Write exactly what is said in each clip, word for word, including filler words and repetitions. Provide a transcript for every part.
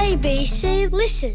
A B C Listen.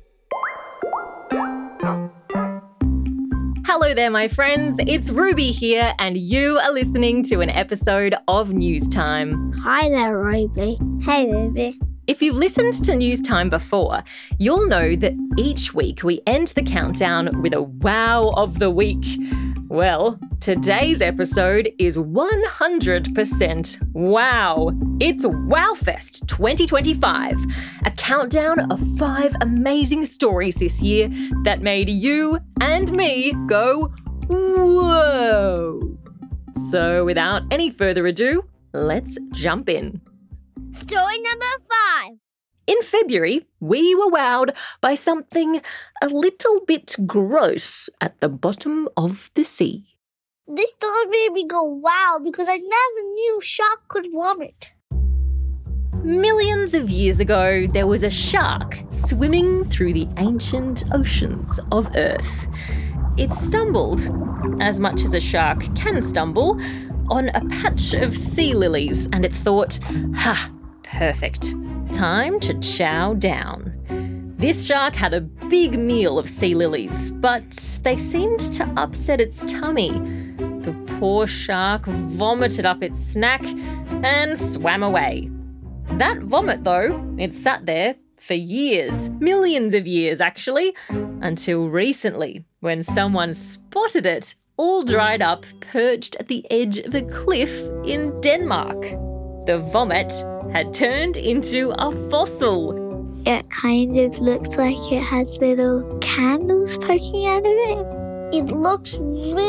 Hello there, my friends. It's Ruby here, and you are listening to an episode of News Time. Hi there, Ruby. Hey, Ruby. If you've listened to News Time before, you'll know that each week we end the countdown with a wow of the week. Well, today's episode is one hundred percent wow. It's Wowfest twenty twenty-five, a countdown of five amazing stories this year that made you and me go, whoa. So without any further ado, let's jump in. Story number five. In February, we were wowed by something a little bit gross at the bottom of the sea. This story made me go wow because I never knew shark could vomit. Millions of years ago, there was a shark swimming through the ancient oceans of Earth. It stumbled, as much as a shark can stumble, on a patch of sea lilies, and it thought, ha, perfect. Time to chow down. This shark had a big meal of sea lilies, but they seemed to upset its tummy. The poor shark vomited up its snack and swam away. That vomit, though, it sat there for years, millions of years actually, until recently when someone spotted it all dried up, perched at the edge of a cliff in Denmark. The vomit had turned into a fossil. It kind of looks like it has little candles poking out of it. It looks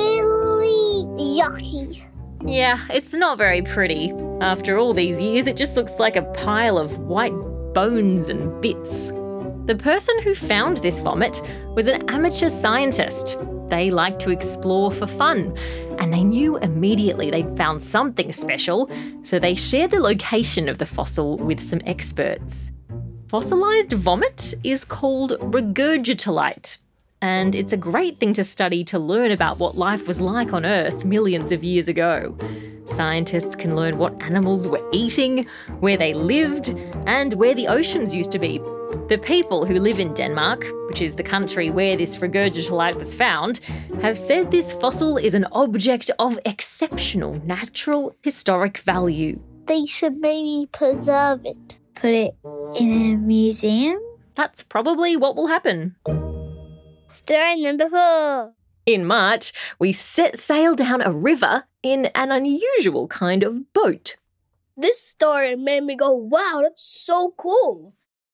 really yucky. Yeah, it's not very pretty. After all these years, it just looks like a pile of white bones and bits. The person who found this vomit was an amateur scientist. They like to explore for fun, and they knew immediately they'd found something special, so they shared the location of the fossil with some experts. Fossilised vomit is called regurgitolite, and it's a great thing to study to learn about what life was like on Earth millions of years ago. Scientists can learn what animals were eating, where they lived, and where the oceans used to be. The people who live in Denmark, which is the country where this regurgitolite was found, have said this fossil is an object of exceptional natural historic value. They should maybe preserve it. Put it in a museum? That's probably what will happen. Story number four. In March, we set sail down a river in an unusual kind of boat. This story made me go, wow, that's so cool.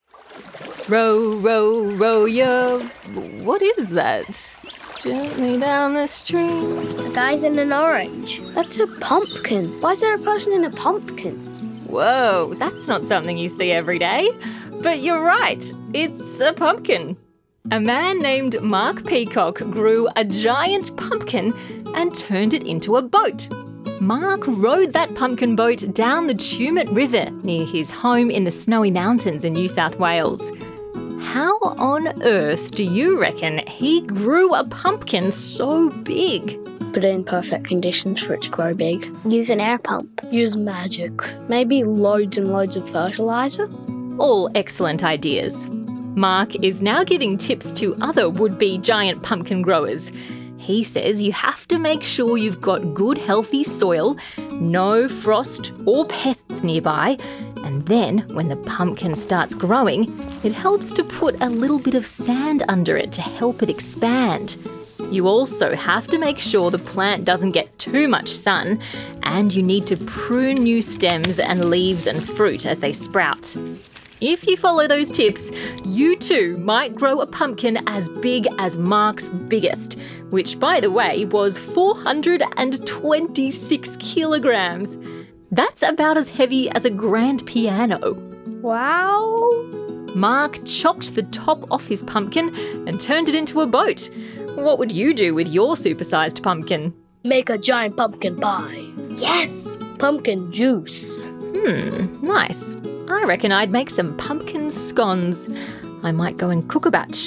Row, row, row, yo. What is that? Gently down the stream. The guy's in an orange. That's a pumpkin. Why is there a person in a pumpkin? Whoa, that's not something you see every day. But you're right, it's a pumpkin. A man named Mark Peacock grew a giant pumpkin and turned it into a boat. Mark rowed that pumpkin boat down the Tumut River near his home in the Snowy Mountains in New South Wales. How on earth do you reckon he grew a pumpkin so big? Put it in perfect conditions for it to grow big. Use an air pump. Use magic. Maybe loads and loads of fertiliser. All excellent ideas. Mark is now giving tips to other would-be giant pumpkin growers. He says you have to make sure you've got good healthy soil, no frost or pests nearby, and then when the pumpkin starts growing, it helps to put a little bit of sand under it to help it expand. You also have to make sure the plant doesn't get too much sun, and you need to prune new stems and leaves and fruit as they sprout. If you follow those tips, you too might grow a pumpkin as big as Mark's biggest, which, by the way, was four hundred twenty-six kilograms. That's about as heavy as a grand piano. Wow. Mark chopped the top off his pumpkin and turned it into a boat. What would you do with your supersized pumpkin? Make a giant pumpkin pie. Yes. Pumpkin juice. Hmm, nice. I reckon I'd make some pumpkin scones. I might go and cook a batch.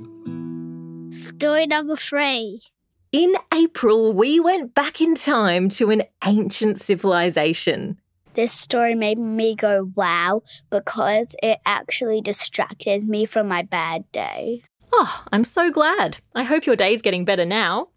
Story number three. In April, we went back in time to an ancient civilization. This story made me go wow because it actually distracted me from my bad day. Oh, I'm so glad. I hope your day's getting better now.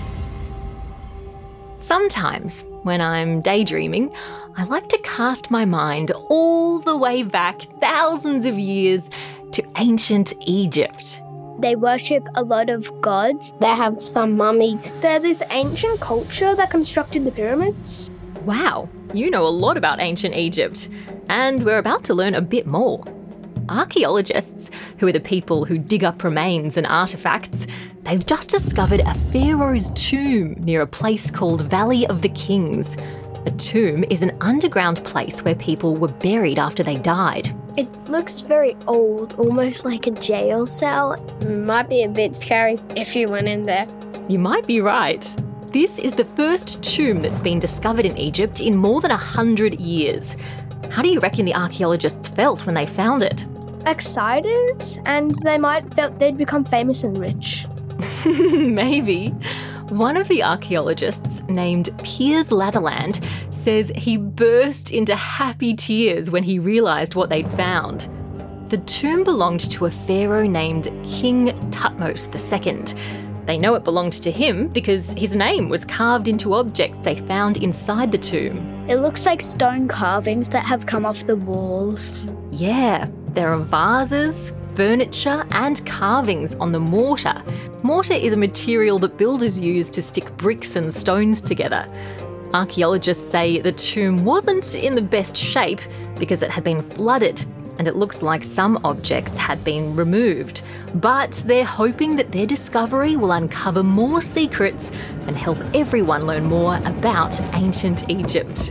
Sometimes, when I'm daydreaming, I like to cast my mind all the way back thousands of years to ancient Egypt. They worship a lot of gods. They have some mummies. They're this ancient culture that constructed the pyramids. Wow, you know a lot about ancient Egypt. And we're about to learn a bit more. Archaeologists, who are the people who dig up remains and artefacts, they've just discovered a pharaoh's tomb near a place called Valley of the Kings. A tomb is an underground place where people were buried after they died. It looks very old, almost like a jail cell. Might be a bit scary if you went in there. You might be right. This is the first tomb that's been discovered in Egypt in more than a hundred years. How do you reckon the archaeologists felt when they found it? Excited, and they might felt they'd become famous and rich. Maybe. One of the archaeologists, named Piers Latherland, says he burst into happy tears when he realised what they'd found. The tomb belonged to a pharaoh named King Thutmose the Second. They know it belonged to him because his name was carved into objects they found inside the tomb. It looks like stone carvings that have come off the walls. Yeah, there are vases, furniture and carvings on the mortar. Mortar is a material that builders use to stick bricks and stones together. Archaeologists say the tomb wasn't in the best shape because it had been flooded, and it looks like some objects had been removed. But they're hoping that their discovery will uncover more secrets and help everyone learn more about ancient Egypt.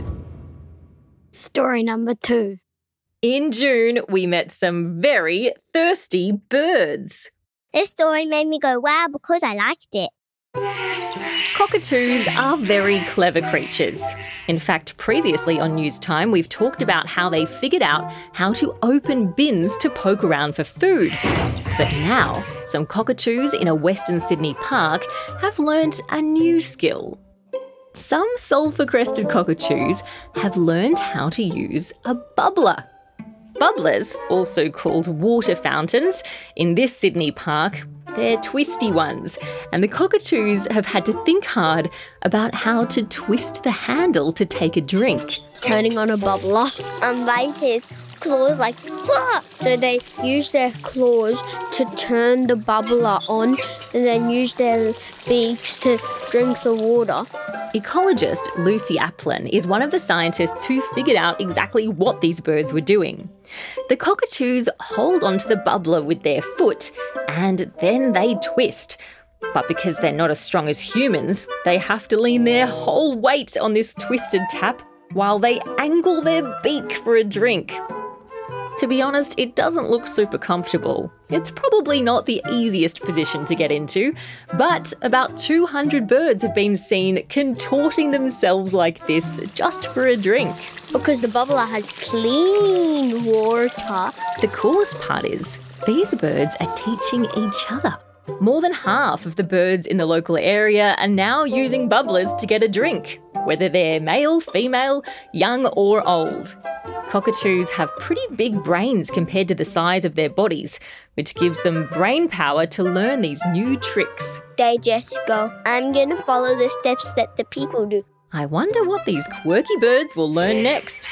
Story number two. In June, we met some very thirsty birds. This story made me go wow because I liked it. Cockatoos are very clever creatures. In fact, previously on News Time, we've talked about how they figured out how to open bins to poke around for food. But now, some cockatoos in a Western Sydney park have learnt a new skill. Some sulphur-crested cockatoos have learned how to use a bubbler. Bubblers, also called water fountains, in this Sydney park, they're twisty ones, and the cockatoos have had to think hard about how to twist the handle to take a drink. Turning on a bubbler. And bite his claws like, ah! So they use their claws to turn the bubbler on and then use their beaks to drink the water. Ecologist Lucy Aplin is one of the scientists who figured out exactly what these birds were doing. The cockatoos hold onto the bubbler with their foot and then they twist. But because they're not as strong as humans, they have to lean their whole weight on this twisted tap while they angle their beak for a drink. To be honest, it doesn't look super comfortable. It's probably not the easiest position to get into, but about two hundred birds have been seen contorting themselves like this just for a drink. Because the bubbler has clean water. The coolest part is, these birds are teaching each other. More than half of the birds in the local area are now using bubblers to get a drink, whether they're male, female, young or old. Cockatoos have pretty big brains compared to the size of their bodies, which gives them brain power to learn these new tricks. They just go, I'm going to follow the steps that the people do. I wonder what these quirky birds will learn next.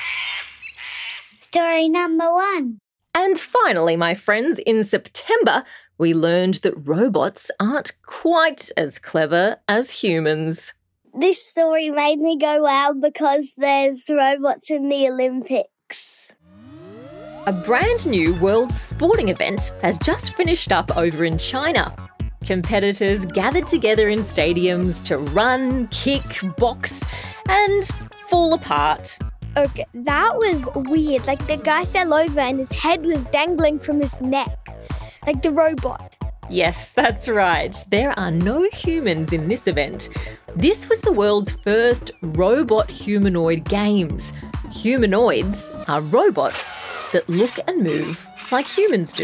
Story number one. And finally, my friends, in September, we learned that robots aren't quite as clever as humans. This story made me go wow because there's robots in the Olympics. A brand new world sporting event has just finished up over in China. Competitors gathered together in stadiums to run, kick, box, and fall apart. Okay, that was weird. Like the guy fell over and his head was dangling from his neck. Like the robot. Yes, that's right. There are no humans in this event. This was the world's first robot humanoid games. Humanoids are robots that look and move like humans do.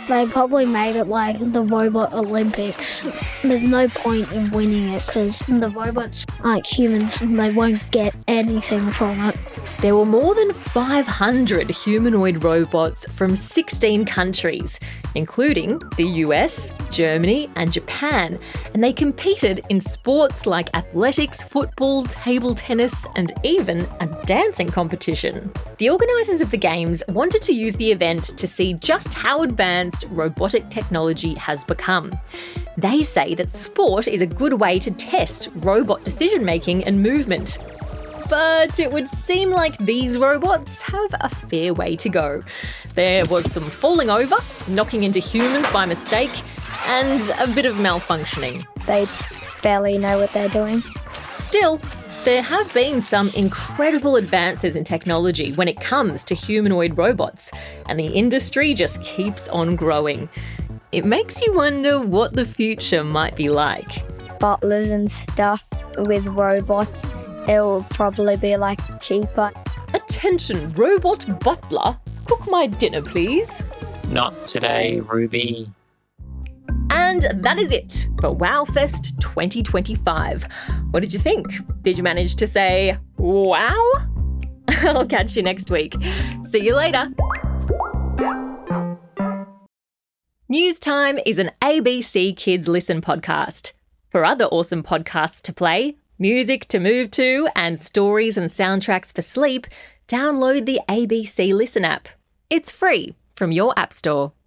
They probably made it like the Robot Olympics. There's no point in winning it because the robots aren't humans and they won't get anything from it. There were more than five hundred humanoid robots from sixteen countries, including the U S, Germany and Japan, and they competed in sports like athletics, football, table tennis and even a dancing competition. The organisers of the Games wanted to use the event to see just how advanced robotic technology has become. They say that sport is a good way to test robot decision-making and movement. But it would seem like these robots have a fair way to go. There was some falling over, knocking into humans by mistake, and a bit of malfunctioning. They barely know what they're doing. Still, there have been some incredible advances in technology when it comes to humanoid robots, and the industry just keeps on growing. It makes you wonder what the future might be like. Butlers and stuff with robots, it'll probably be like cheaper. Attention, robot butler, cook my dinner, please. Not today, Ruby. And that is it for WowFest twenty twenty-five. What did you think? Did you manage to say wow? I'll catch you next week. See you later. News Time is an A B C Kids Listen podcast. For other awesome podcasts to play, music to move to, and stories and soundtracks for sleep, download the A B C Listen app. It's free from your app store.